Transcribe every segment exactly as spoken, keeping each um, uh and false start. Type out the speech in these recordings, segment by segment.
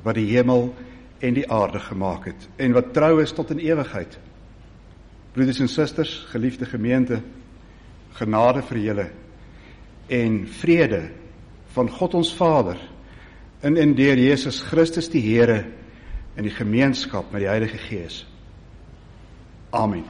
wat die hemel en die aarde gemaak het, en wat trou is tot in ewigheid. Broeders en susters, geliefde gemeente, genade vir julle, en vrede van God ons Vader, in en deur Jesus Christus die Here, in die gemeenskap met die Heilige Gees. Amen.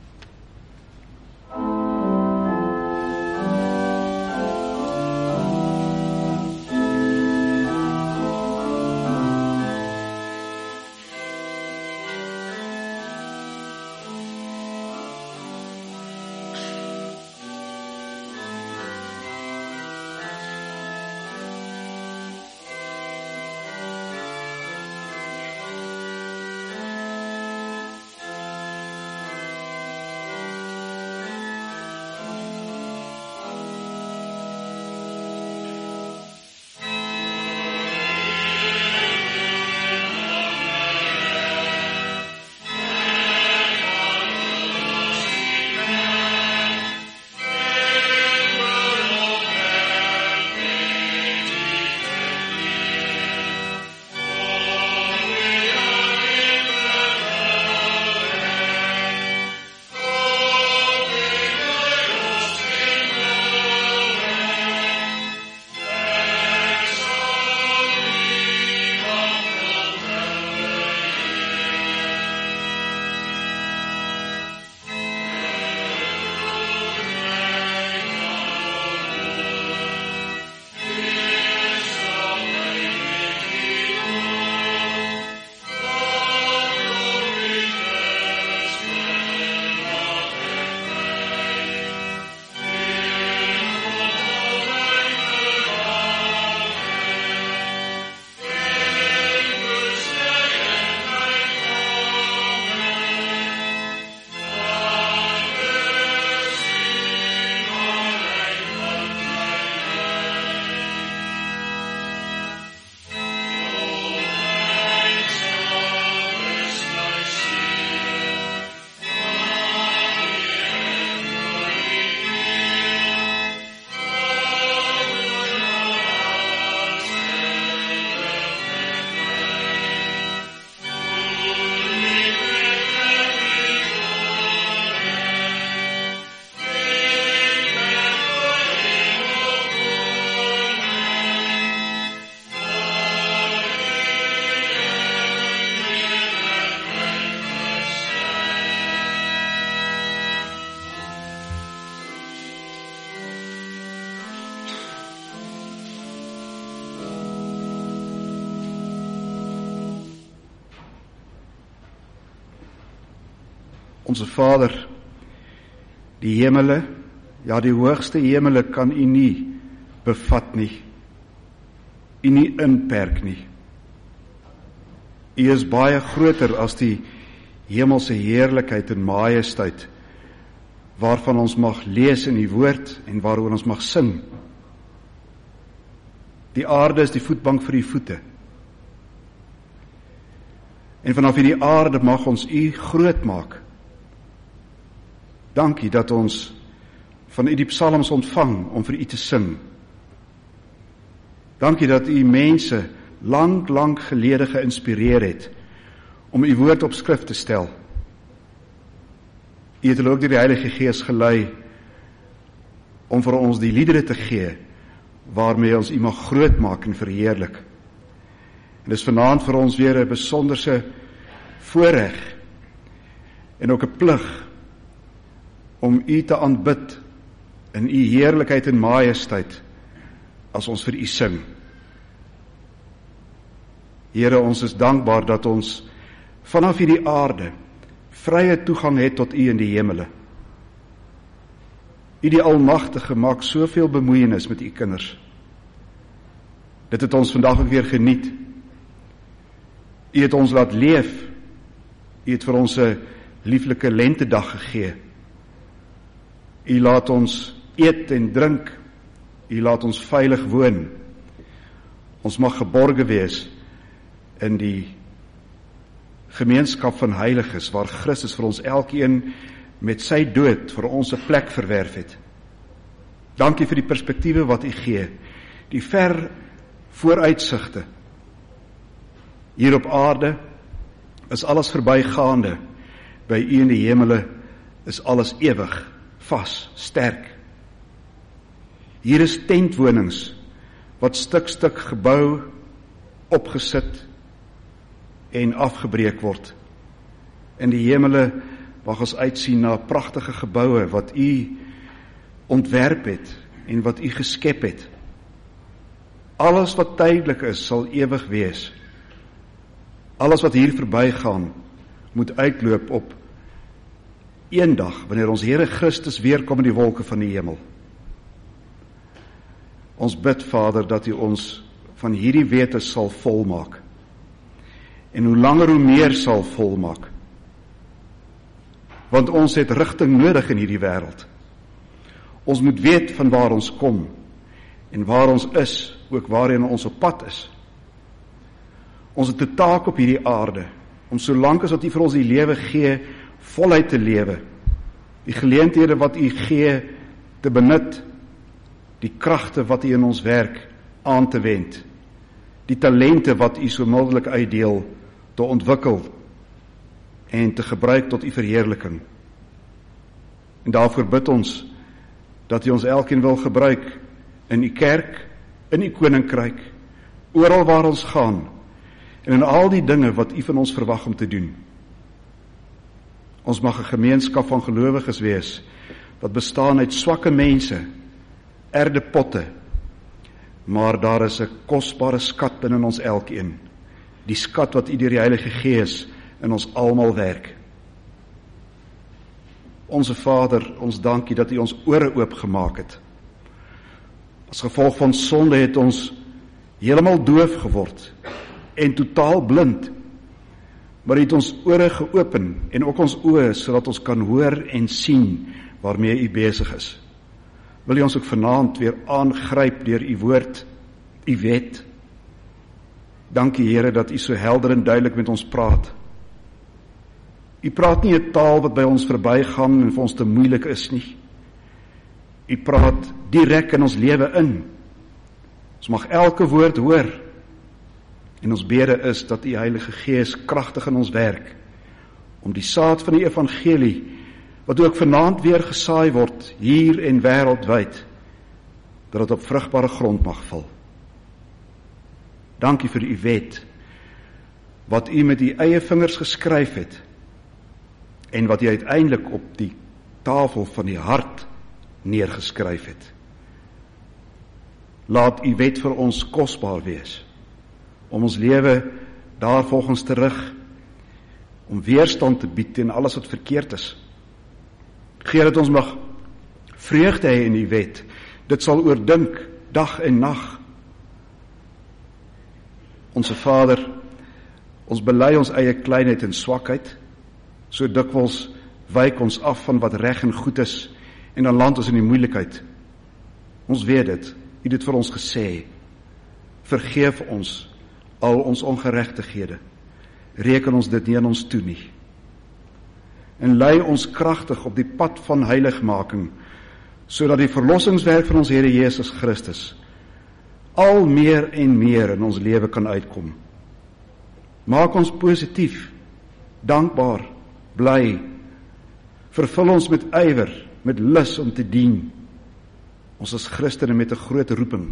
Onze Vader, die hemele, ja die hoogste hemele kan U nie bevat nie, U nie inperk nie. U is baie groter as die hemelse heerlikheid en majesteit, waarvan ons mag lees in die woord en waaroor ons mag sing. Die aarde is die voetbank vir U voete. En vanaf hierdie aarde mag ons U groot maak. Dankie dat ons van U die psalms ontvang om vir U te sing. Dankie dat U mense lang, lang gelede geïnspireer het om U woord op skrif te stel. U het hulle ook deur die Heilige Gees gelei om vir ons die liedere te gee waarmee ons U mag groot maak en verheerlik. En dis vanaand vir ons weer 'n besonderse voorreg en ook 'n plig om U te aanbid in U heerlikheid en majesteit as ons vir U sing. Here, ons is dankbaar dat ons vanaf hierdie aarde vrye toegang het tot U in die hemele. U die Almagtige maak soveel bemoeienis met U kinders. Dit het ons vandag ook weer geniet. U het ons laat leef. U het vir ons 'n lieflike lentedag gegee. U laat ons eet en drink. U laat ons veilig woon. Ons mag geborge wees in die gemeenskap van heiliges, waar Christus vir ons elkeen met sy dood vir ons 'n plek verwerf het. Dankie vir die perspektiewe wat U gee, die ver vooruitsigte. Hier op aarde is alles verbygaande. By U in die hemele is alles ewig, vas, sterk. Hier is tentwonings wat stuk stuk gebou, opgesit en afgebreek word. In die hemele mag ons uitsien na pragtige geboue wat U ontwerp het en wat U geskep het. Alles wat tydelik is, sal ewig wees. Alles wat hier verbygaan, moet uitloop op eendag, wanneer ons Here Christus weerkom in die wolke van die hemel. Ons bid, Vader, dat U ons van hierdie wete sal volmaak. En hoe langer hoe meer sal volmaak. Want ons het rigting nodig in hierdie wêreld. Ons moet weet van waar ons kom en waar ons is, ook waarheen ons op pad is. Ons het 'n taak op hierdie aarde, om solank as wat U vir ons die lewe gee, voluit te lewe. Die geleenthede wat U gee, te benut, die kragte wat U in ons werk aan te wend, die talente wat U so mildelik uitdeel, te ontwikkel en te gebruik tot U verheerliking. En daarvoor bid ons, dat U ons elkeen wil gebruik, in U kerk, in U koninkryk, oral waar ons gaan, en in al die dinge wat U van ons verwag om te doen. Ons mag 'n gemeenskap van gelowiges wees, wat bestaan uit swakke mense, erdepotte, maar daar is 'n kosbare skat binne ons elkeen, die skat wat U deur die Heilige Gees in ons almal werk. Onse Vader, ons dankie dat U ons ore oopgemaak het. As gevolg van sonde het ons heeltemal doof geword en totaal blind, maar U het ons ore geopen en ook ons oë, sodat ons kan hoor en sien waarmee U besig is. Wil U ons ook vanaand weer aangryp deur U woord, U wet. Dankie Here dat U so helder en duidelik met ons praat. U praat nie 'n taal wat by ons verbygaan en vir ons te moeilik is nie. U praat direk in ons lewe in. Ons mag elke woord hoor. En ons bede is dat U Heilige Gees kragtig in ons werk, om die saad van die evangelie, wat ook vanaand weer gesaai word, hier en wêreldwyd, dat dit op vrugbare grond mag val. Dankie vir U wet, wat U met U eie vingers geskryf het, en wat U uiteindelik op die tafel van die hart neergeskryf het. Laat U wet vir ons kosbaar wees, om ons lewe daarvolgens te rig, om weerstand te bied teen alles wat verkeerd is. Gee dat ons mag vreugde hê in U wet, dit sal oordink, dag en nag. Onse Vader, ons bely ons eie kleinheid en swakheid, so dikwels wyk ons af van wat reg en goed is, en dan land ons in die moeilikheid. Ons weet dit, U het dit vir ons gesê. Vergeef ons al ons ongeregtighede. Reken ons dit nie aan ons toe nie. En lei ons kragtig op die pad van heiligmaking, sodat die verlossingswerk van ons Here Jesus Christus al meer en meer in ons lewe kan uitkom. Maak ons positief, dankbaar, bly. Vervul ons met ywer, met lus om te dien. Ons is Christene met 'n groot roeping.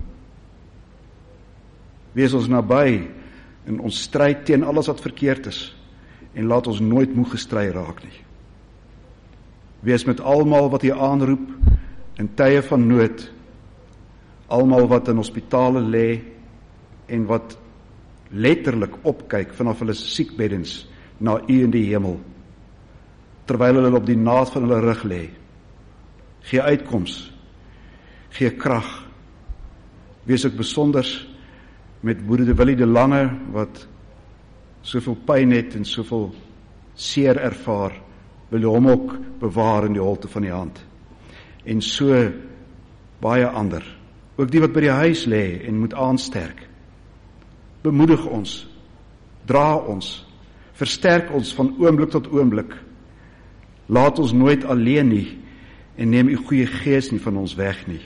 Wees ons naby in ons stryd teen alles wat verkeerd is, en laat ons nooit moeg gestry raak nie. Wees met almal wat U aanroep in tye van nood, almal wat in hospitale lê en wat letterlik opkyk vanaf hulle siekbeddens na U in die hemel, terwyl hulle op die naad van hulle rug lê. Gee uitkoms, gee krag. Wees ook besonders met broeder Willie de Lange, wat soveel pyn het en soveel seer ervaar, wil hom ook bewaar in die holte van die hand. En so baie ander, ook die wat by die huis lê en moet aansterk. Bemoedig ons, dra ons, versterk ons van oomblik tot oomblik. Laat ons nooit alleen nie, en neem U goeie Gees nie van ons weg nie.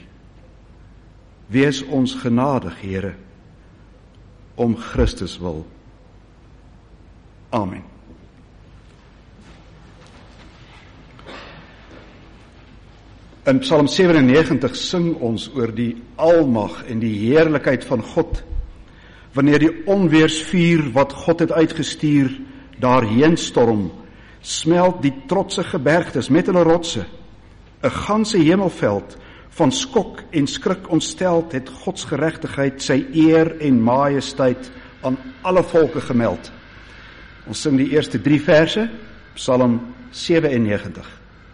Wees ons genadig, Here, om Christus wil. Amen. In Psalm sewennegentig sing ons oor die almag en die heerlikheid van God, wanneer die onweersvuur wat God het uitgestuur daarheen storm, smelt die trotse gebergtes met hulle rotse. 'n ganse hemelveld van skok en skrik ontsteld het Gods geregtigheid, sy eer en majesteit aan alle volke gemeld. Ons sing die eerste drie verse, Psalm sewennegentig.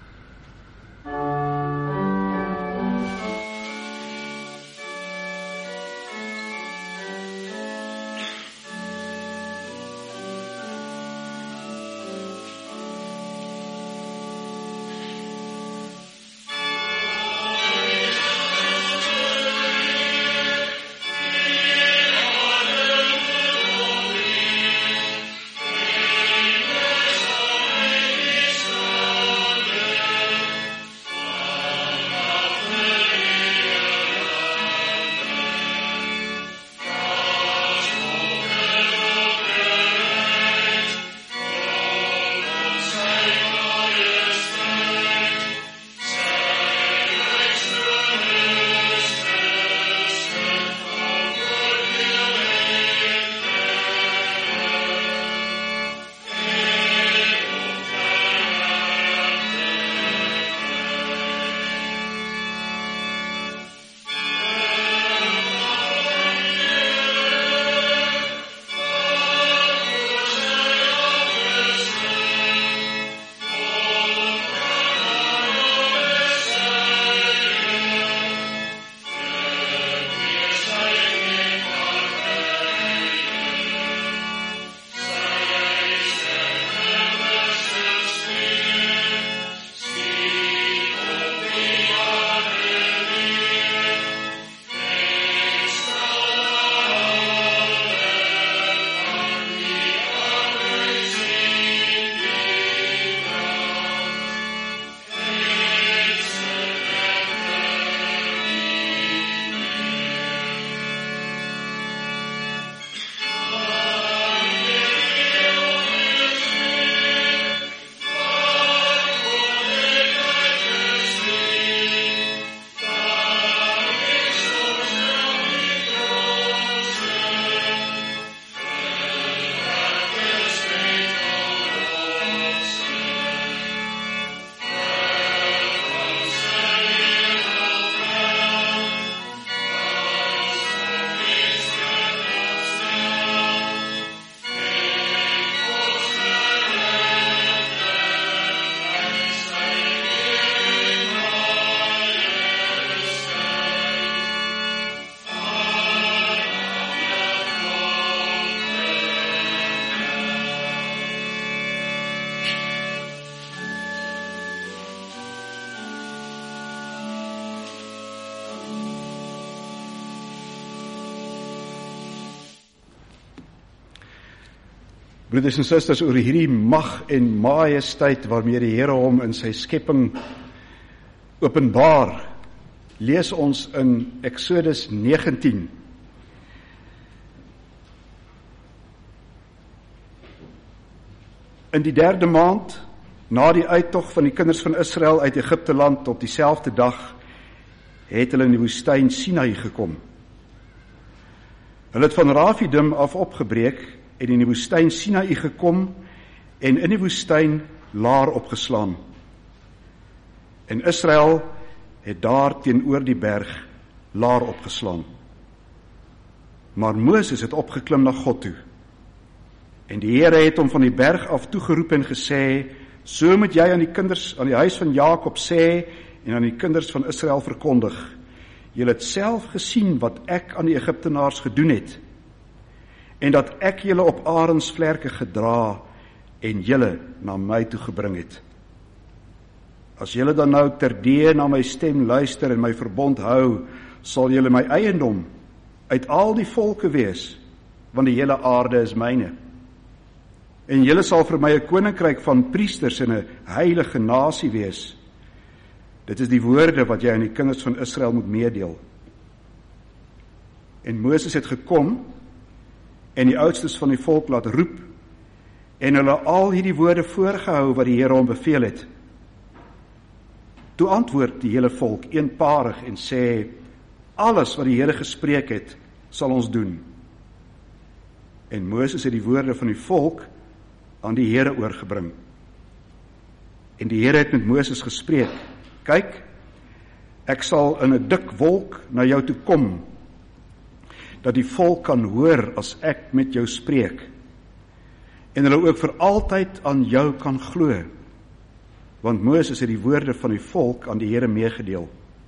Broeders en susters, oor hierdie mag en majesteit waarmee die Here hom in sy skepping openbaar, lees ons in Eksodus negentien. In die derde maand, na die uittog van die kinders van Israel uit Egipte land, op dieselfde dag, het hulle in die woestyn Sinai gekom. Hulle het van Rafidim af opgebreek, en in die woestyn Sinai gekom, en in die woestyn laar opgeslaan. En Israel het daar teenoor die berg laar opgeslaan. Maar Moses het opgeklim na God toe. En die Here het hom van die berg af toegeroep en gesê, so moet jy aan die kinders, aan die huis van Jakob sê, en aan die kinders van Israel verkondig, julle het self gesien wat ek aan die Egiptenaars gedoen het, en dat ek julle op arensvlerke gedra, en julle na my toe gebring het. As julle dan nou terdee na my stem luister en my verbond hou, sal julle my eiendom uit al die volke wees, want die hele aarde is myne. En julle sal vir my 'n koninkryk van priesters en 'n heilige nasie wees. Dit is die woorde wat jy aan die kinders van Israel moet meedeel. En Moses het gekom en die oudstes van die volk laat roep, en hulle al hierdie woorde voorgehou wat die Here hom beveel het. Toe antwoord die hele volk eenparig en sê, alles wat die Here gespreek het, sal ons doen. En Moses het die woorde van die volk aan die Here oorgebring. En die Here het met Moses gespreek, kyk, ek sal in 'n dik wolk na jou toe kom, dat die volk kan hoor as ek met jou spreek, en hulle ook vir altyd aan jou kan glo, want Moses het die woorde van die volk aan die Here meegedeel.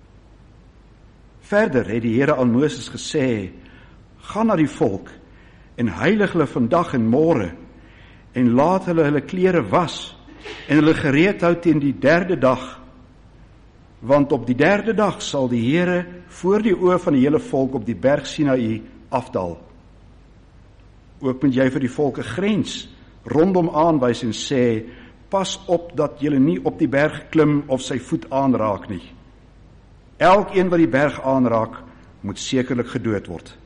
Verder het die Here aan Moses gesê, gaan na die volk, en heilig hulle vandag en môre, en laat hulle hulle klere was, en hulle gereed hou teen die derde dag, want op die derde dag sal die Here voor die oë van die hele volk op die berg Sinaï afdaal. Ook moet jy vir die volk 'n grens rondom aanwys en sê, pas op dat julle nie op die berg klim of sy voet aanraak nie. Elkeen wat die berg aanraak, moet sekerlik gedood word.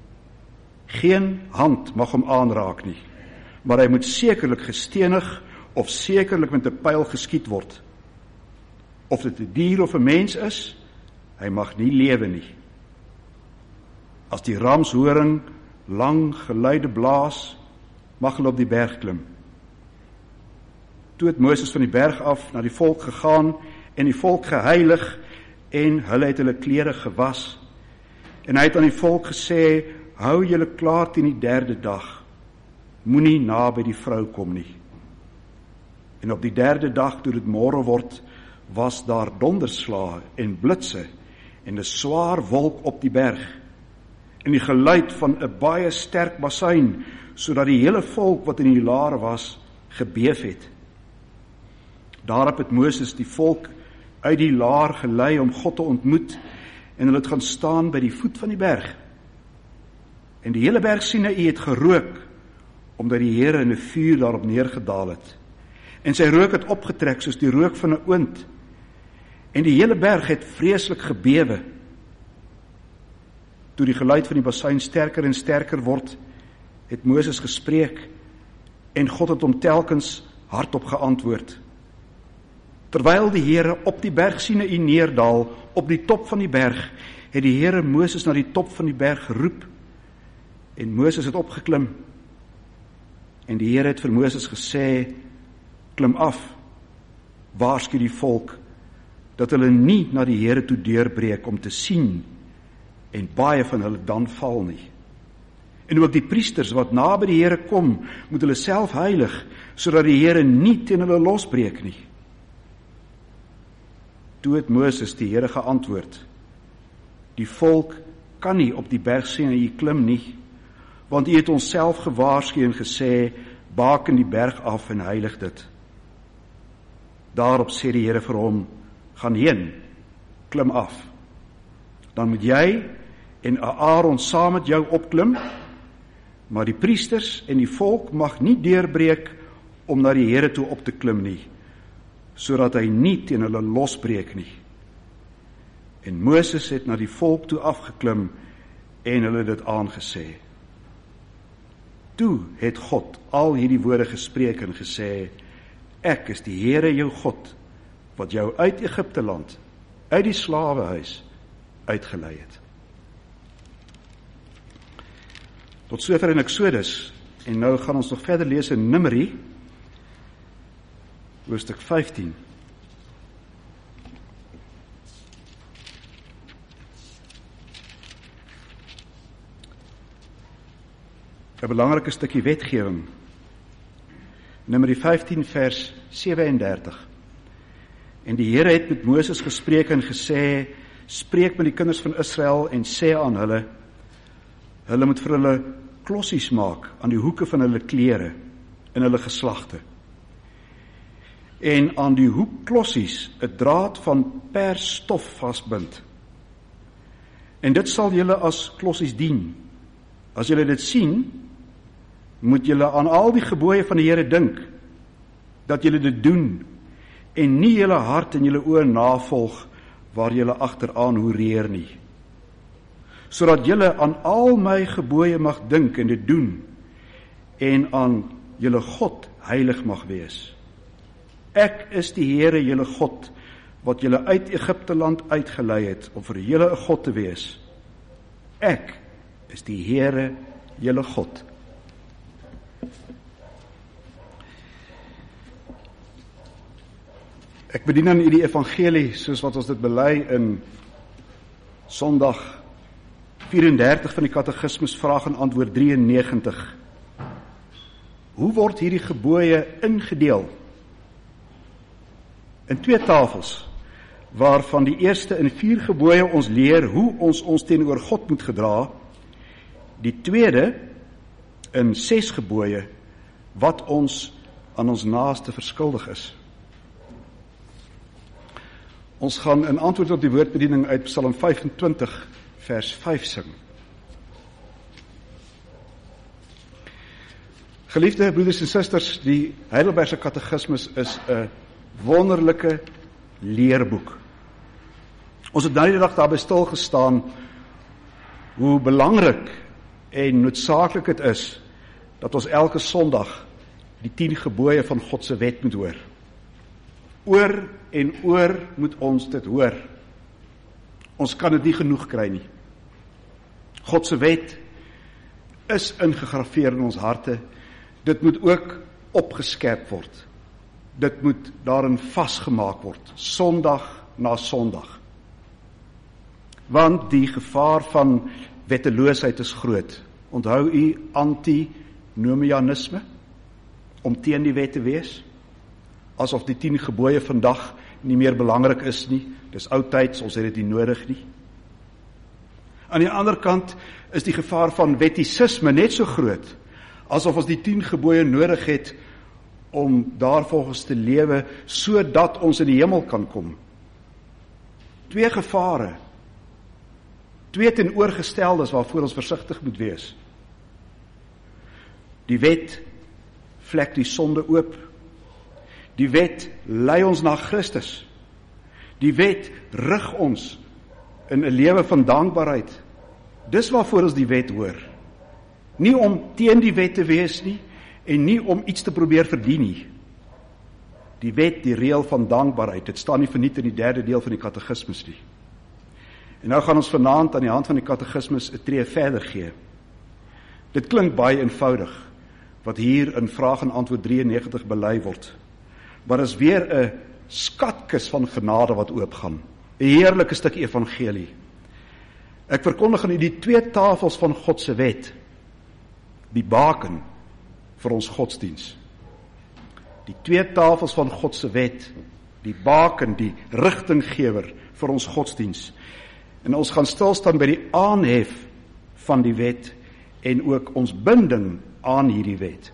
Geen hand mag hom aanraak nie, maar hy moet sekerlik gestenig of sekerlik met 'n pyl geskiet word. Of dit 'n dier of 'n mens is, hy mag nie lewe nie. As die ramshoring lang geluide blaas, mag hulle op die berg klim. Toe het Moses van die berg af na die volk gegaan en die volk geheilig en hulle het hulle klere gewas. En hy het aan die volk gesê, hou julle klaar teen die derde dag, moenie naby die vrou kom nie. En op die derde dag, toe dit môre word, was daar donderslae en blitse en 'n swaar wolk op die berg en die geluid van 'n baie sterk basuin, sodat die hele volk wat in die laar was, gebeef het. Daarop het Moses die volk uit die laar gelei om God te ontmoet en hulle het gaan staan by die voet van die berg. En die hele berg Sinaï het gerook, omdat die Here in 'n vuur daarop neergedaal het. En sy rook het opgetrek soos die rook van 'n oond. En die hele berg het vreeslik gebewe. Toe die geluid van die basuin sterker en sterker word, het Moses gespreek en God het hom telkens hardop geantwoord. Terwyl die Here op die berg Sinaï neerdaal, op die top van die berg, het die Here Moses na die top van die berg geroep en Moses het opgeklim. En die Here het vir Moses gesê, klim af, waarsku die volk, dat hulle nie na die Here toe deurbreek om te sien, en baie van hulle dan val nie. En ook die priesters wat na by die Here kom, moet hulle self heilig, sodat die Here nie teen hulle losbreek nie. Toe het Moses die Here geantwoord, die volk kan nie op die berg Sinaï klim nie, want U het ons self gewaarsku en gesê, baken die berg af en heilig dit. Daarop sê die Here vir hom, gaan heen, klim af. Dan moet jy en Aaron saam met jou opklim, maar die priesters en die volk mag nie deurbreek om na die Here toe op te klim nie, sodat hy nie teen hulle losbreek nie. En Moses het na die volk toe afgeklim en hulle dit aangesê. Toe het God al hierdie woorde gespreek en gesê, ek is die Here jou God, wat jou uit Egipte land, uit die slawehuis, uitgelei het. Tot sover in Eksodus, en nou gaan ons nog verder lees in Numeri, hoofstuk vyftien. 'n belangrike stukkie wetgewing. Numeri vyftien vers sewe-en-dertig. En die Here het met Moses gespreek en gesê, spreek met die kinders van Israel en sê aan hulle, hulle moet vir hulle klossies maak aan die hoeke van hulle klere in hulle geslagte. En aan die hoekklossies 'n draad van persstof vasbind. En dit sal julle as klossies dien. As julle dit sien, moet julle aan al die gebooie van die Here dink, dat julle dit doen, en nie julle hart en julle oë navolg, waar julle agteraan hoereer nie. Sodat julle aan al my gebooie mag dink en dit doen, en aan julle God heilig mag wees. Ek is die Here julle God, wat julle uit Egipte land uitgelei het, om vir julle 'n God te wees. Ek is die Here julle God. Ek bedien aan u die evangelie, soos wat ons dit bely in Sondag vyf-en-dertig van die Katekismus, vraag en antwoord drieënnegentig. Hoe word hierdie gebooie ingedeel? In twee tafels, waarvan die eerste in vier gebooie ons leer hoe ons ons teenoor God moet gedra, die tweede in ses gebooie, wat ons aan ons naaste verskuldig is. Ons gaan in antwoord op die woordbediening uit Psalm vyf-en-twintig vers vyf sing. Geliefde broeders en susters, die Heidelbergse Katekismus is 'n wonderlike leerboek. Ons het nou die dag daarby stilgestaan hoe belangrik en noodsaaklik dit is dat ons elke Sondag die tien gebooie van God se wet moet hoor. Oor en oor moet ons dit hoor. Ons kan dit nie genoeg kry nie. God se wet is ingegraveer in ons harte. Dit moet ook opgeskerp word. Dit moet daarin vasgemaak word, Sondag na Sondag. Want die gevaar van wetteloosheid is groot. Onthou u antinomianisme, om teen die wet te wees? Asof die tien gebooie vandag nie meer belangrik is nie, dis oudtyds, ons het dit nie nodig nie. Aan die ander kant is die gevaar van wettisisme net so groot, asof ons die tien gebooie nodig het om daarvolgens te lewe, sodat ons in die hemel kan kom. Twee gevare, twee teenoorgesteldes waarvoor ons versigtig moet wees. Die wet vlek die sonde oop. Die wet lei ons na Christus. Die wet rig ons in 'n lewe van dankbaarheid. Dis waarvoor ons die wet hoor. Nie om teen die wet te wees nie, en nie om iets te probeer verdien nie. Die wet, die reël van dankbaarheid, dit staan nie verniet in die derde deel van die Katekismus nie. En nou gaan ons vanaand aan die hand van die Katekismus 'n tree verder gee. Dit klink baie eenvoudig, wat hier in vraag en antwoord drieënnegentig bely word. Maar is weer 'n skatkis van genade wat oopgaan. 'n Heerlike stuk evangelie. Ek verkondig aan u die twee tafels van God se wet, die baken vir ons godsdiens. Die twee tafels van God se wet, die baken, die rigtinggewer vir ons godsdiens. En ons gaan stilstaan by die aanhef van die wet en ook ons binding aan hierdie wet.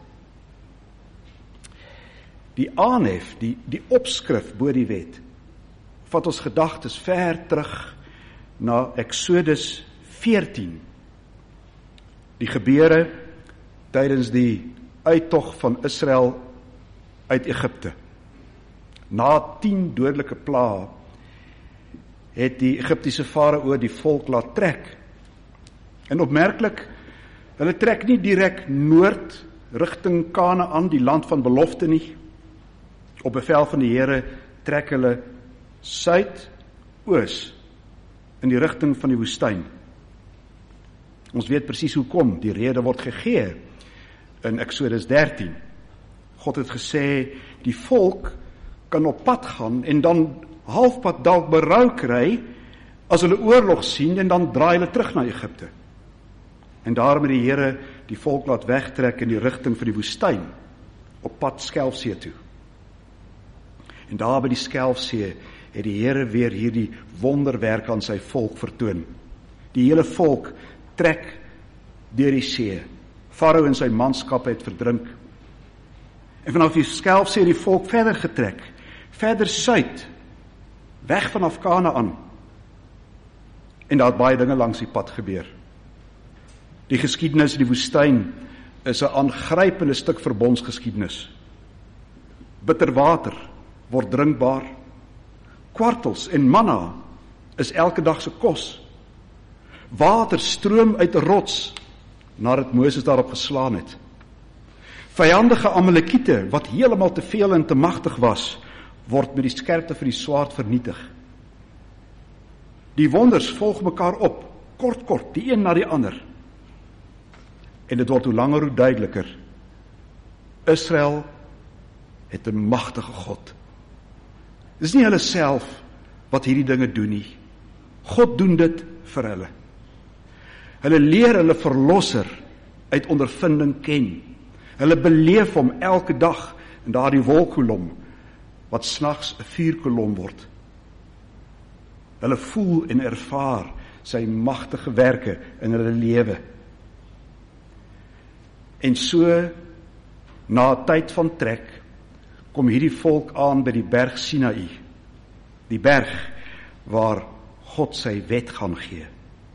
Die aanhef, die, die opskrif bo die wet, vat ons gedagtes ver terug na Exodus veertien. Die gebeure tydens die uittog van Israel uit Egipte. Na tien dodelike plaae het die Egiptiese farao die volk laat trek. En opmerklik, hulle trek nie direk noord rigting Kanaan, die land van belofte nie. Op bevel van die Here trek hulle suid-oos in die rigting van die woestyn. Ons weet presies hoekom, die rede word gegee in Exodus dertien. God het gesê, die volk kan op pad gaan en dan halfpad dalk berou kry as hulle oorlog sien en dan draai hulle terug na Egipte. En daarom het die Here die volk laat wegtrek in die rigting van die woestyn, op pad Skelfsee toe. En daar by die Skelfsee het die Here weer hierdie wonderwerk aan sy volk vertoon. Die hele volk trek deur die see. Farao en sy manskap het verdrink. En vanaf die Skelfsee die volk verder getrek, verder suid, weg vanaf Kanaan. En daar het baie dinge langs die pad gebeur. Die geskiedenis in die woestyn is 'n aangrypende stuk verbondsgeskiedenis. Bitter water word drinkbaar. Kwartels en manna is elke dag se kos. Water stroom uit 'n rots nadat Moses daarop geslaan het. Vyandige Amalekiete, wat heeltemal te veel en te magtig was, word met die skerpte van die swaard vernietig. Die wonders volg mekaar op, kort kort, die een na die ander. En dit word hoe langer hoe duideliker. Israel het 'n magtige God. Dit is nie hulle self wat hierdie dinge doen nie. God doen dit vir hulle. Hulle leer hulle verlosser uit ondervinding ken. Hulle beleef hom elke dag in daardie wolkkolom, wat snags 'n vuurkolom word. Hulle voel en ervaar sy magtige werke in hulle lewe. En so, na 'n tyd van trek, kom hierdie volk aan by die berg Sinaï, die berg waar God sy wet gaan gee.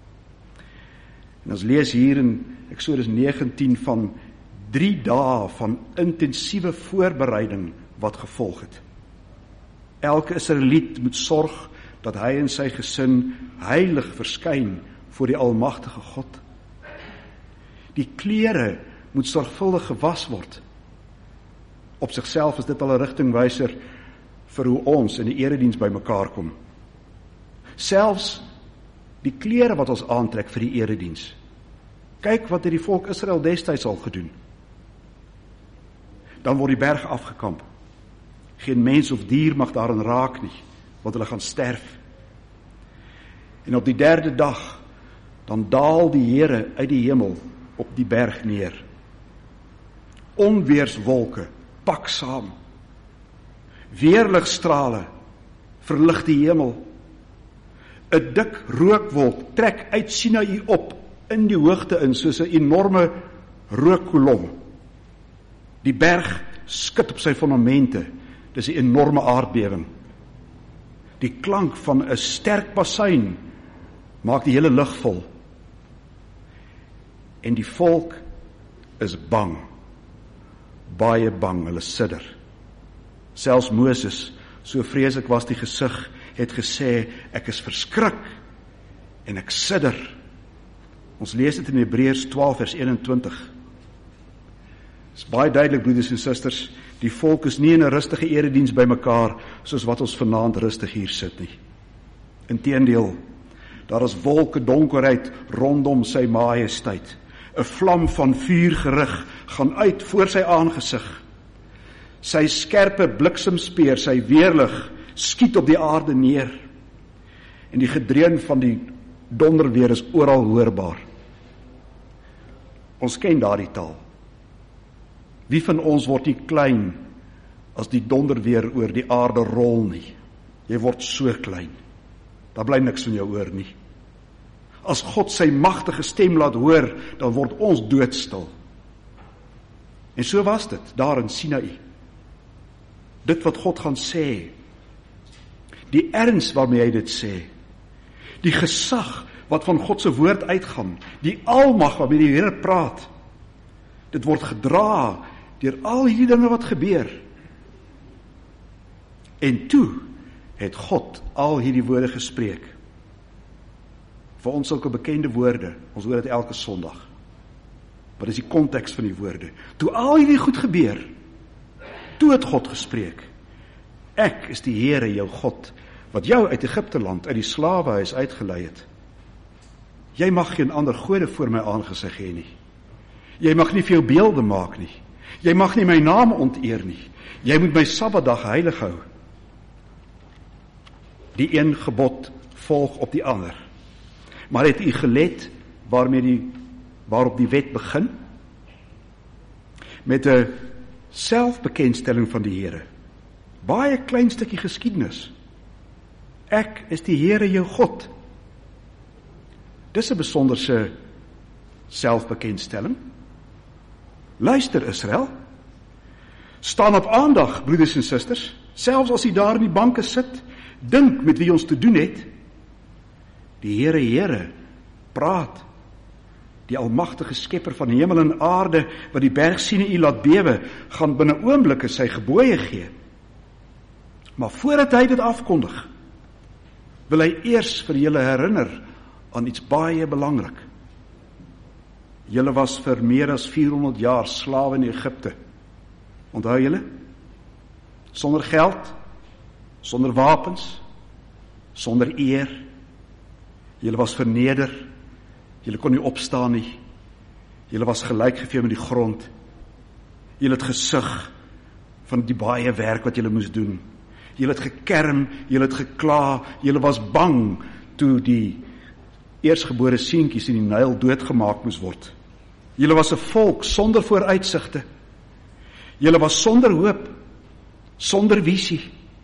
En ons lees hier in Eksodus negentien van drie dae van intensiewe voorbereiding wat gevolg het. Elke Israeliet moet sorg dat hy en sy gesin heilig verskyn voor die almagtige God. Die klere moet sorgvuldig gewas word. Op sigself is dit al 'n rigtingwyser vir hoe ons in die erediens bymekaar kom. Selfs die klere wat ons aantrek vir die erediens. Kyk wat het die volk Israel destyds al gedoen. Dan word die berg afgekamp. Geen mens of dier mag daarin raak nie, want hulle gaan sterf. En op die derde dag, dan daal die Here uit die hemel op die berg neer. Onweerswolke pak saam. Weerligstrale verlig die hemel. 'n dik rookwolk trek uit Sinaï op in die hoogte in soos 'n enorme rookkolom. Die berg skud op sy fondamente. Dis 'n enorme aardbewing. Die klank van 'n sterk basuin maak die hele lug vol. En die volk is bang. Baie bang, hulle sidder. Selfs Moses, so vreeslik was die gesig, het gesê, ek is verskrik en ek sidder. Ons lees dit in Hebreërs twaalf vers eenentwintig. Dit is baie duidelik, broeders en susters, die volk is nie in 'n rustige erediens by mekaar, soos wat ons vanaand rustig hier sit nie. Inteendeel, daar is wolke donkerheid rondom sy majesteit. 'n Vlam van vuur gerig gaan uit voor sy aangesig. Sy skerpe bliksemspeer, sy weerlig, skiet op die aarde neer. En die gedreun van die donderweer is oral hoorbaar. Ons ken daardie taal. Wie van ons word nie klein as die donderweer oor die aarde rol nie? Jy word so klein. Daar bly niks van jou oor nie. As God sy magtige stem laat hoor, dan word ons doodstil. En so was dit, daar in Sinaï. Dit wat God gaan sê, die erns waarmee hy dit sê, die gesag wat van God se woord uitgaan, die almag waarmee die Here praat, dit word gedra deur al hierdie dinge wat gebeur. En toe het God al hierdie woorde gespreek. Vir ons sulke bekende woorde, ons hoor dit elke Sondag. Wat is die konteks van die woorde? Toe al hierdie goed gebeur, toe het God gespreek. Ek is die Here jou God, wat jou uit Egipte land, uit die slawehuis uitgelei het. Jy mag geen ander gode voor my aangesig hê nie. Jy mag nie vir jou beelde maak nie. Jy mag nie my naam onteer nie. Jy moet my Sabbatdag heilig hou. Die een gebod volg op die ander. Maar het u gelet waarmee die, waarop die wet begin? Met 'n selfbekendstelling van die Here. Baie klein stukkie geskiedenis. Ek is die Here jou God. Dis 'n besonderse selfbekendstelling. Luister Israel, staan op aandag, broeders en susters, selfs as jy daar in die banke sit, dink met wie ons te doen het. Die Here, Here, praat. Die almagtige skepper van hemel en aarde, wat die berg Sinaï laat bewe, gaan binne oomblikke sy gebooie gee. Maar voordat hy dit afkondig, wil hy eers vir julle herinner aan iets baie belangrik. Julle was vir meer as vierhonderd jaar slawe in Egipte. Onthou julle? Sonder geld, sonder wapens, sonder eer. Julle was verneder, julle kon nie opstaan nie. Julle was gelyk gevee met die grond. Julle het gesug van die baie werk wat julle moes doen. Julle het gekerm, julle het gekla, julle was bang toe die eersgebore seentjies in die Nyl doodgemaak moes word. Julle was 'n volk sonder vooruitsigte. Julle was sonder hoop, sonder visie.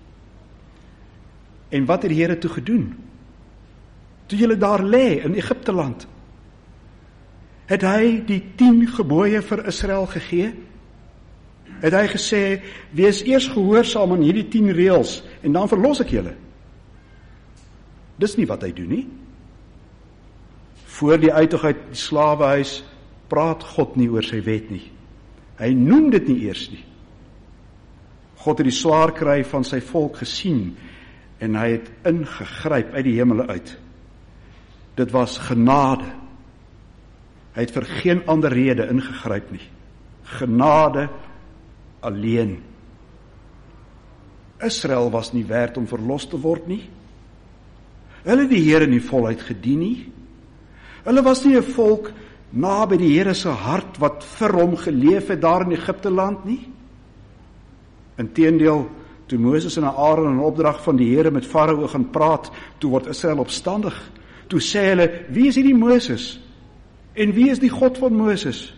En wat het die Here toe gedoen? Toe julle daar lê in Egipte land, het hy die tien gebooie vir Israel gegee? Het hy gesê, wees eers gehoorsaam aan hierdie tien reëls, en dan verlos ek julle? Dis nie wat hy doen nie. Voor die uittog uit die slawehuis, praat God nie oor sy wet nie. Hy noem dit nie eers nie. God het die swaar kry van sy volk gesien, en hy het ingegryp uit die hemele uit. Dit was genade. Hy het vir geen ander rede ingegryp nie. Genade alleen. Israel was nie werd om verlos te word nie. Hulle het die Here nie voluit gedien nie. Hulle was nie 'n volk na by die Here se hart wat vir hom geleef het daar in Egipte land nie. Inteendeel, toe Moses en Aaron in opdrag van die Here met Farao gaan praat, toe word Israel opstandig. Toe sê hulle, wie is hierdie Moses? En wie is die God van Moses?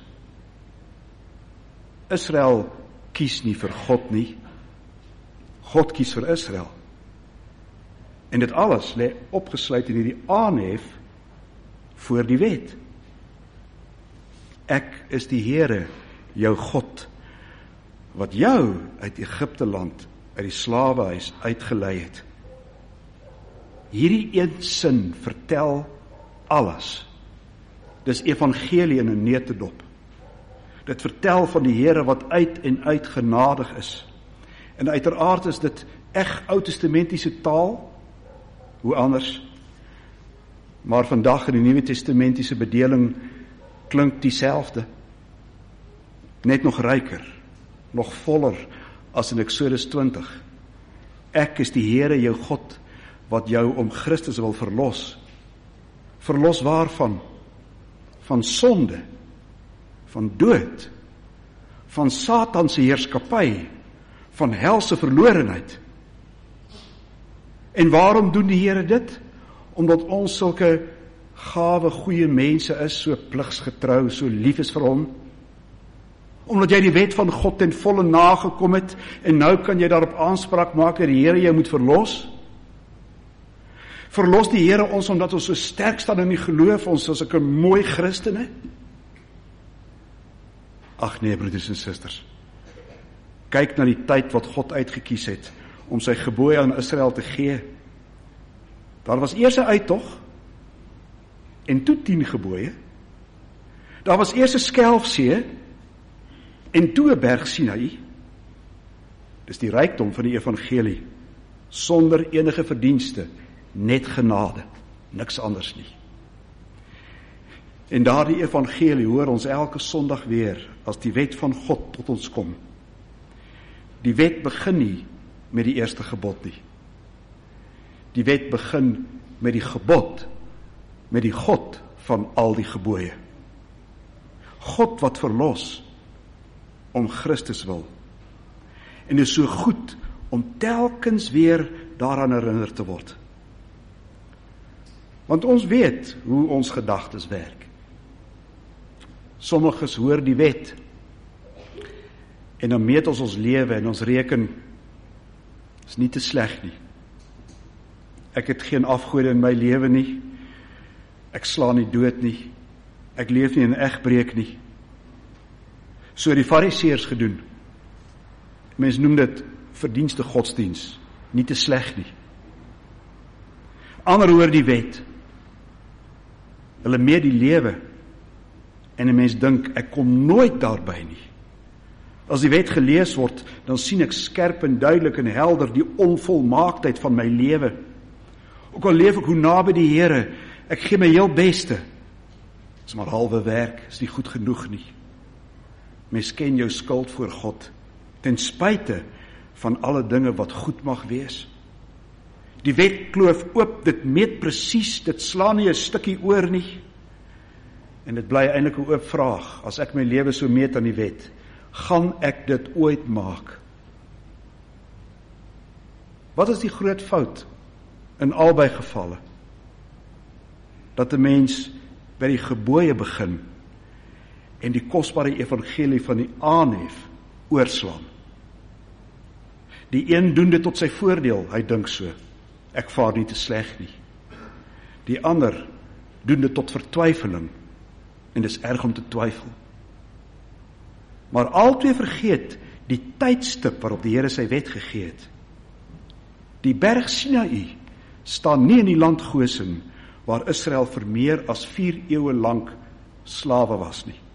Israel kies nie vir God nie. God kies vir Israel. En dit alles lê opgesluit in hierdie aanhef voor die wet. Ek is die Here, jou God, wat jou uit Egipte land, uit die slawehuis uitgelei het. Hierdie een sin vertel alles. Dis evangelie in 'n neutedop. Dit vertel van die Here wat uit en uit genadig is. En uiteraard is dit eg Ou-testamentiese taal, hoe anders. Maar vandag in die Nuwe Testamentiese bedeling klink dieselfde. Net nog ryker, nog voller as in Eksodus twintig. Ek is die Here jou God, wat jou om Christus wil verlos. Verlos waarvan? Van sonde, van dood, van Satan se heerskappy, van hel se verlorenheid. En waarom doen die Here dit? Omdat ons sulke gawe, goeie mense is, so pligsgetrou, so lief is vir hom. Omdat jy die wet van God ten volle nagekom het, en nou kan jy daarop aanspraak maak dat die Here jou moet verlos. Verlos die Here ons omdat ons so sterk staan in die geloof, ons is 'n mooi Christene? Ag nee, broeders en susters. Kyk na die tyd wat God uitgekies het om sy gebooie aan Israel te gee. Daar was eers 'n uittog en toe tien gebooie. Daar was eers 'n skelfsee en toe 'n berg Sinaï. Dis die rykdom van die evangelie, sonder enige verdienste, net genade, niks anders nie. En daardie evangelie hoor ons elke Sondag weer, as die wet van God tot ons kom. Die wet begin nie met die eerste gebod nie. Die wet begin met die gebod, met die God van al die gebooie. God wat verlos, om Christus wil. En dit is so goed om telkens weer daaraan herinner te word. Want ons weet hoe ons gedagtes werk. Sommiges hoor die wet en dan meet ons ons lewe en ons reken, is nie te sleg nie. Ek het geen afgode in my lewe nie. Ek slaan nie dood nie. Ek leef nie in egbreek nie. So het die Fariseërs gedoen. Mens noem dit verdienste godsdiens, nie te sleg nie. Ander hoor die wet. Hulle meet die lewe en 'n mens dink, ek kom nooit daarby nie. As die wet gelees word, dan sien ek skerp en duidelik en helder die onvolmaaktheid van my lewe. Ook al leef ek hoe naby die Here, ek gee my heel beste. Dis maar halwe werk, is nie goed genoeg nie. Mens ken jou skuld voor God ten spyte van alle dinge wat goed mag wees. Die wet kloof oop, dit meet presies, dit slaan nie 'n stukkie oor nie. En dit bly eintlik 'n oop vraag, as ek my lewe so meet aan die wet, gaan ek dit ooit maak? Wat is die groot fout in albei gevalle? Dat 'n mens by die gebooie begin en die kosbare evangelie van die aanhef oorslaan. Die een doen dit tot sy voordeel, hy dink so, ek vaar nie te sleg nie. Die ander doen dit tot vertwyfeling, en dis erg om te twyfel. Maar albei vergeet die tydstip waarop die Here sy wet gegee het. Die berg Sinaï staan nie in die land Goshen, waar Israel vir meer as vier eeue lank slawe was nie.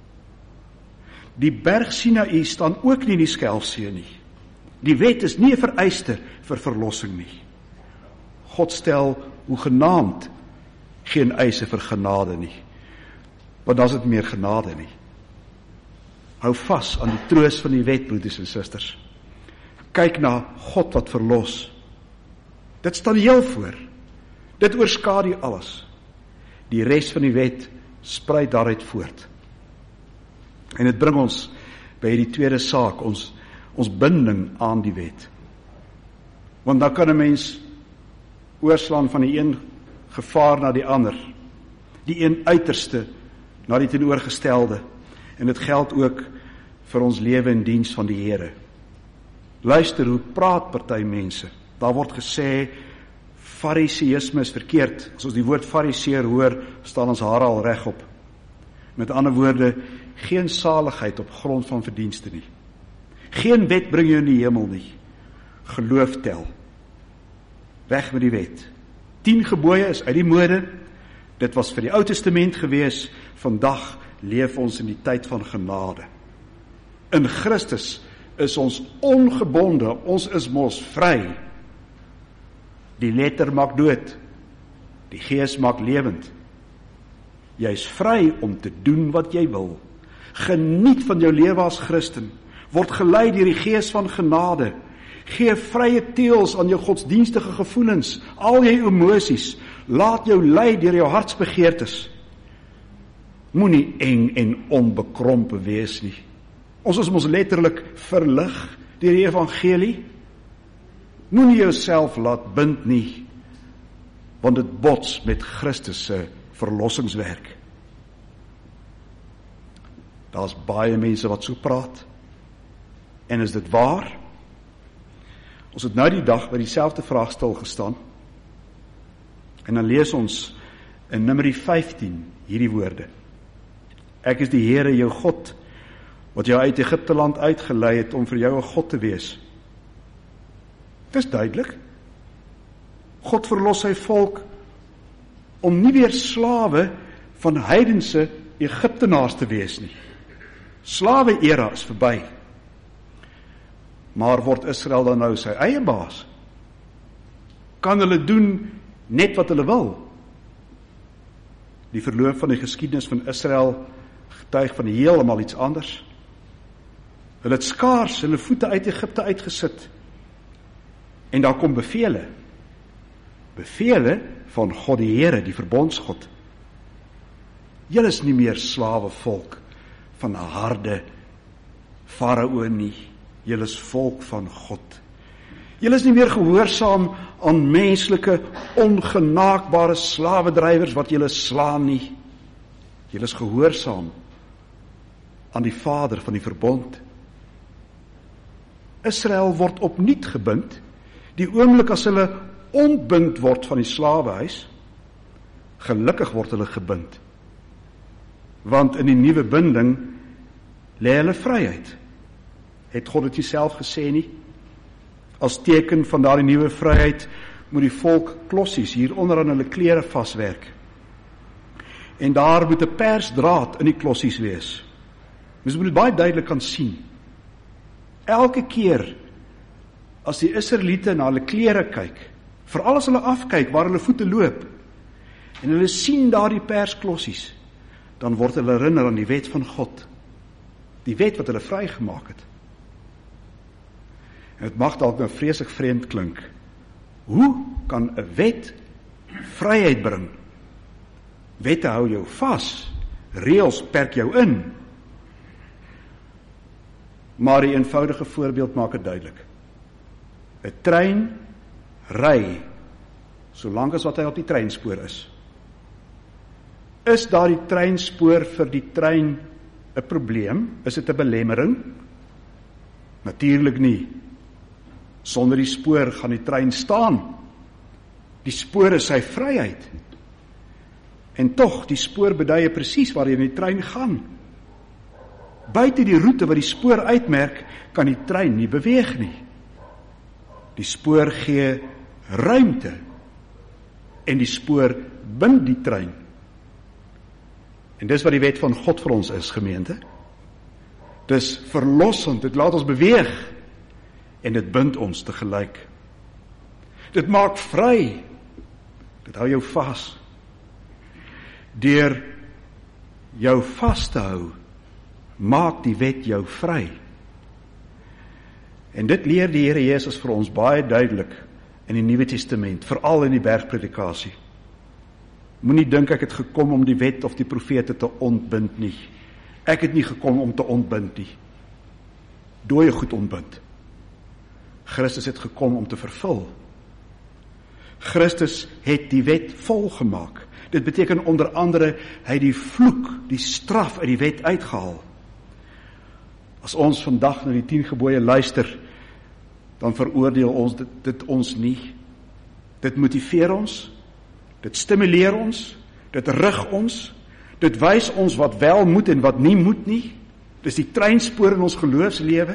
Die berg Sinaï staan ook nie in die Skelfsee nie. Die wet is nie 'n vereiste vir verlossing nie. God stel hoegenaamd geen eise vir genade nie, want dan is dit meer genade nie. Hou vas aan die troos van die wet, broeders en susters. Kyk na God wat verlos. Dit staan heel voor. Dit oorskadu alles. Die res van die wet sprei daaruit voort. En dit bring ons by die tweede saak, ons, ons binding aan die wet. Want dan kan 'n mens oorslaan van die een gevaar na die ander, die een uiterste na die teenoorgestelde, en dit geld ook vir ons lewe in diens van die Here. Luister hoe praat party mense. Daar word gesê, fariseïsme is verkeerd. As ons die woord fariseer hoor, staan ons hare al regop. Met ander woorde, geen saligheid op grond van verdienste nie. Geen wet bring jou in die hemel nie. Geloof tel. Weg met die wet. Tien gebooie is uit die mode. Dit was vir die Ou Testament gewees. Vandag leef ons in die tyd van genade. In Christus is ons ongebonde, ons is mos vry. Die letter maak dood, die gees maak lewend. Jy is vry om te doen wat jy wil. Geniet van jou lewe as Christen, word gelei deur die gees van genade. Gee vrye teels aan jou godsdienstige gevoelens, al jou emosies, laat jou lei deur jou hartsbegeertes. Moenie eng en onbekrompe wees nie. Ons is mos letterlik verlig deur die evangelie. Moenie jouself laat bind nie, want dit bots met Christus se verlossingswerk. Daar's baie mense wat so praat. En is dit waar? Ons het nou die dag by dieselfde vraag stil gestaan. En dan lees ons in Numeri vyftien hierdie woorde. Ek is die Here jou God, wat jou uit Egipte land uitgelei het om vir jou 'n God te wees. Dis duidelik. God verlos sy volk om nie weer slawe van heidense Egiptenaars te wees nie. Slawe era is verby. Maar word Israel dan nou sy eie baas? Kan hulle doen net wat hulle wil? Die verloop van die geskiedenis van Israel getuig van heeltemal iets anders. Hulle het skaars hulle voete uit Egipte uitgesit. En daar kom bevele. Bevele van God die Here, die verbondsgod. Julle is nie meer slawe volk van 'n harde farao nie. Julle is volk van God. Julle is nie meer gehoorsaam aan menslike, ongenaakbare slawedrywers wat julle slaan nie. Julle is gehoorsaam aan die Vader van die verbond. Israel word opnuut gebind, die oomblik as hulle ontbind word van die slawehuis. Gelukkig word hulle gebind, want in die nuwe binding lê hulle vryheid. Het God dit self gesê nie? As teken van daardie nuwe vryheid moet die volk klossies hier onder aan hulle klere vaswerk. En daar moet 'n persdraad in die klossies wees. Mens moet dit baie duidelik kan sien. Elke keer as die Israeliete na hulle klere kyk, veral as hulle afkyk waar hulle voete loop, en hulle sien daardie persklossies, dan word hulle herinner aan die wet van God, die wet wat hulle vrygemaak het. Het mag dalk nou vreeslik vreemd klink. Hoe kan 'n wet vryheid bring? Wette hou jou vas, reëls perk jou in. Maar die eenvoudige voorbeeld maak dit duidelik. 'n Trein ry, solank as wat hy op die treinspoor is. Is daar die treinspoor vir die trein 'n probleem? Is dit 'n belemmering? Natuurlik nie. Sonder die spoor gaan die trein staan. Die spoor is sy vryheid. En tog, die spoor beduie presies waarheen die trein gaan. Buite die roete wat die spoor uitmerk, kan die trein nie beweeg nie. Die spoor gee ruimte en die spoor bind die trein. En dis wat die wet van God vir ons is, gemeente. Dis verlossend, dit laat ons beweeg en dit bind ons tegelyk. Dit maak vry, dit hou jou vas. Deur jou vas te hou, maak die wet jou vry. En dit leer die Here Jesus vir ons baie duidelik in die Nuwe Testament, veral in die bergpredikasie. Moenie dink ek het gekom om die wet of die profete te ontbind nie. Ek het nie gekom om te ontbind nie. Dooie goed ontbind. Christus het gekom om te vervul. Christus het die wet volgemaak. Dit beteken onder andere, hy het die vloek, die straf uit die wet uitgehaal. As ons vandag na die tien gebooie luister, dan veroordeel ons dit, dit ons nie. Dit motiveer ons, dit stimuleer ons, dit rig ons, dit wys ons wat wel moet en wat nie moet nie. Dis die treinspoor in ons geloofslewe.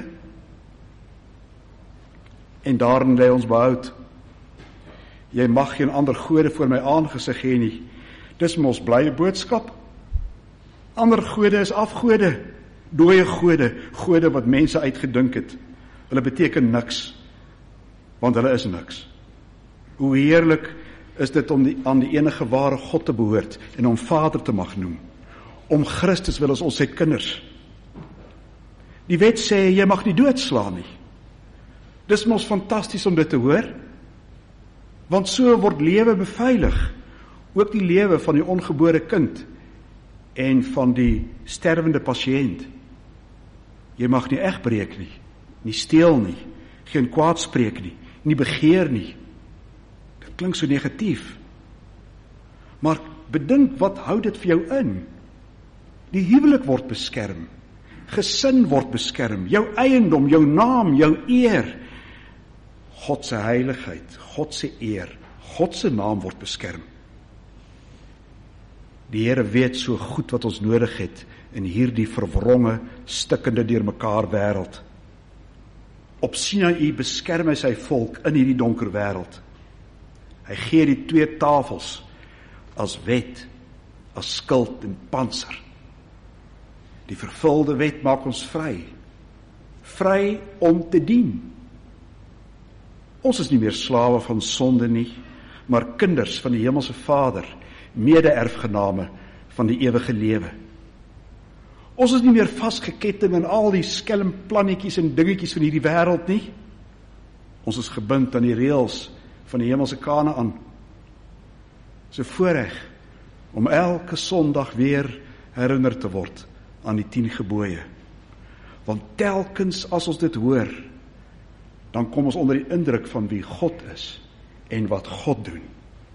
En daarin lê ons behoud. Jy mag geen ander gode voor my aangesig hê nie. Dis mos blye boodskap. Ander gode is afgode, dooie gode, gode wat mense uitgedink het. Hulle beteken niks, want hulle is niks. Hoe heerlik is dit om die, aan die enige ware God te behoort en om Vader te mag noem. Om Christus wil as ons sy kinders. Die wet sê, jy mag nie doodslaan nie. Dis mos fantasties om dit te hoor, want so word lewe beveilig, ook die lewe van die ongebore kind en van die sterwende pasiënt. Jy mag nie egbreek nie, nie steel nie, geen kwaad spreek nie, nie begeer nie. Dit klink so negatief. Maar bedink, wat hou dit vir jou in? Die huwelik word beskerm, gesin word beskerm, jou eiendom, jou naam, jou eer. God se heiligheid, God se eer, God se naam word beskerm. Die Here weet so goed wat ons nodig het in hierdie verwronge, stikkende deurmekaar wêreld. Op Sinaï beskerm hy sy volk in hierdie donker wêreld. Hy gee die twee tafels as wet, as skild en pantser. Die vervulde wet maak ons vry, vry om te dien. Ons is nie meer slawe van sonde nie, maar kinders van die hemelse Vader, mede-erfgename van die ewige lewe. Ons is nie meer vasgeketting in al die skelm plannetjies en dingetjies van hierdie wêreld nie. Ons is gebind aan die reëls van die hemelse Kanaan. So voorreg om elke Sondag weer herinner te word aan die tien gebooie. Want telkens as ons dit hoor, dan kom ons onder die indruk van wie God is en wat God doen.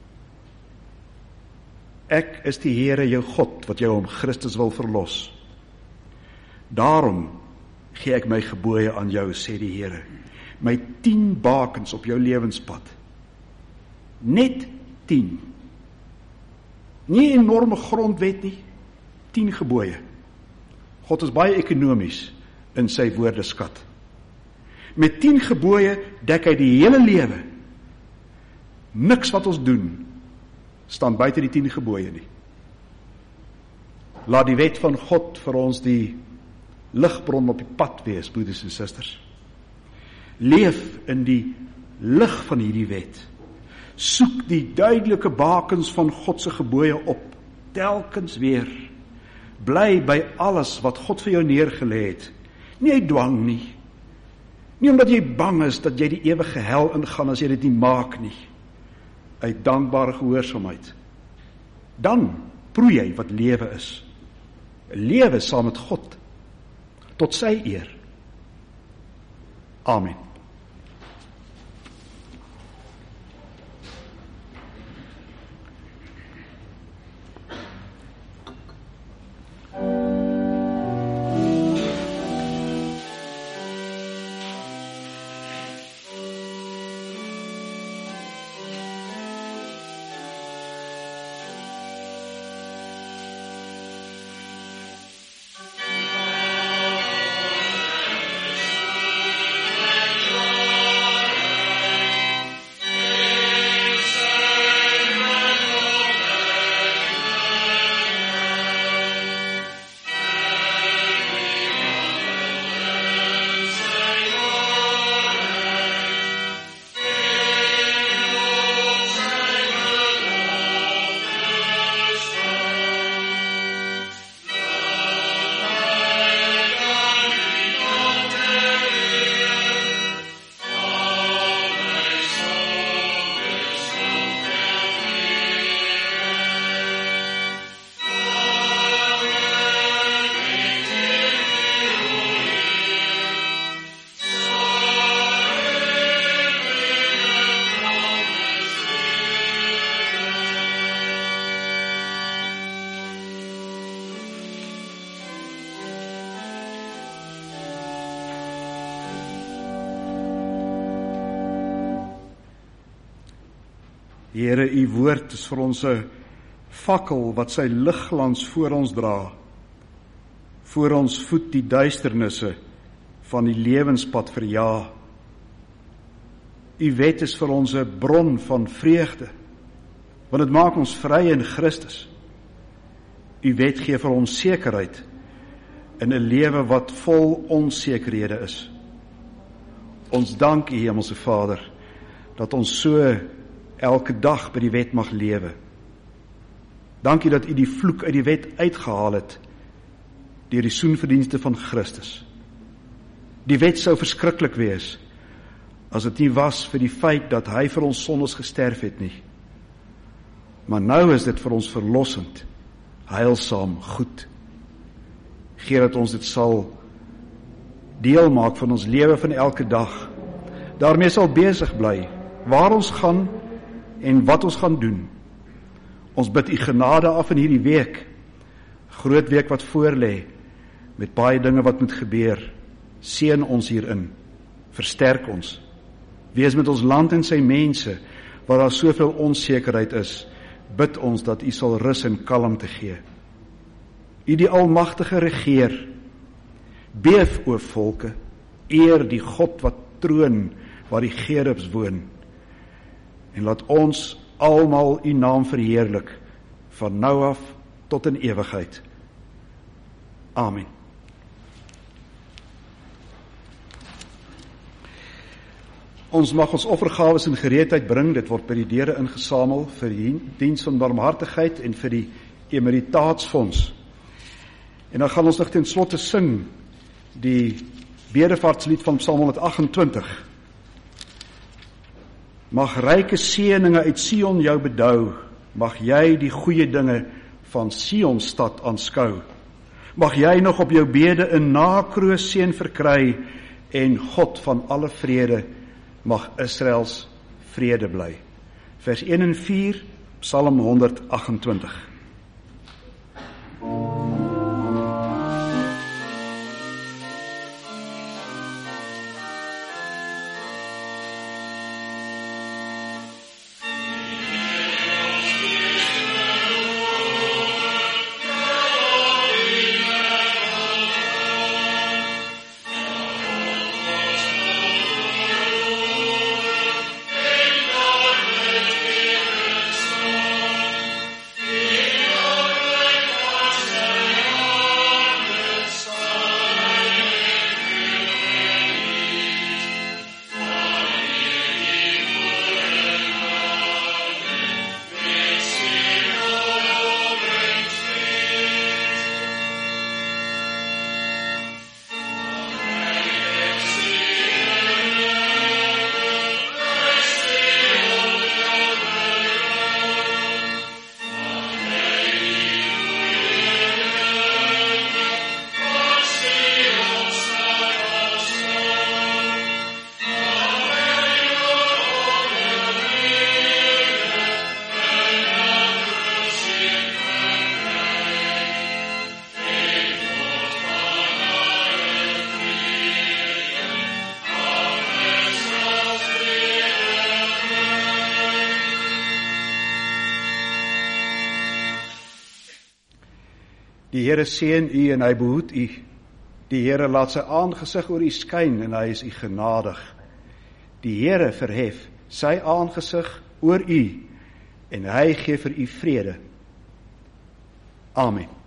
Ek is die Here jou God, wat jou om Christus wil verlos. Daarom gee ek my gebooie aan jou, sê die Here. My tien bakens op jou lewenspad. Net tien. Nie 'n enorme grondwet nie, tien gebooie. God is baie ekonomies in sy woordeskat. Met tien gebooie dek hy die hele lewe. Niks wat ons doen staan buite die tien gebooie nie. Laat die wet van God vir ons die ligbron op die pad wees, broeders en susters. Leef in die lig van hierdie wet. Soek die duidelike bakens van God se gebooie op, telkens weer. Bly by alles wat God vir jou neergelê het. Nie uit dwang nie, Nie omdat jy bang is dat jy die ewige hel ingaan as jy dit nie maak nie. Uit dankbare gehoorsaamheid. Dan proe jy wat lewe is. 'n Lewe saam met God. Tot sy eer. Amen. Here, u woord is vir ons 'n fakkel wat sy ligglans voor ons dra. Voor ons voet die duisternisse van die lewenspad verjaag. U wet is vir ons 'n bron van vreugde, want dit maak ons vry in Christus. U wet gee vir ons sekerheid in 'n lewe wat vol onsekerhede is. Ons dank u, Hemelse Vader, dat ons so elke dag by die wet mag lewe. Dankie dat u die vloek uit die wet uitgehaal het deur die soenverdienste van Christus. Die wet sou verskriklik wees as dit nie was vir die feit dat hy vir ons sondes gesterf het nie. Maar nou is dit vir ons verlossend, heilsaam, goed. Gee dat ons dit sal deel maak van ons lewe van elke dag. Daarmee sal besig bly waar ons gaan en wat ons gaan doen. Ons bid u genade af in hierdie week, groot week wat voor lê, met baie dinge wat moet gebeur. Seën ons hierin, versterk ons, wees met ons land en sy mense, waar daar soveel onsekerheid is, bid ons dat u sal rus en kalmte gee. U die almagtige regeer, beef o volke, eer die God wat troon, waar die gerubs woon, en laat ons almal u naam verheerlik, van nou af tot in ewigheid. Amen. Ons mag ons offergawes in gereedheid bring, dit word by die deure ingesamel vir die diens van barmhartigheid en vir die emeritaatsfonds. En dan gaan ons nog ten slotte sing die bedevaartslied van Psalm honderdagentwintig. Mag ryke seëninge uit Sion jou bedou, mag jy die goeie dinge van Sion stad aanskou. Mag jy nog op jou bede 'n nakroos seën verkry, en God van alle vrede, mag Israels vrede bly. Vers een en vier, Psalm honderdagentwintig. Yeah. Die Here seën u en hy behoed u. Die Here laat sy aangesig oor u skyn en hy is u genadig. Die Here verhef sy aangesig oor u en hy gee vir u vrede. Amen.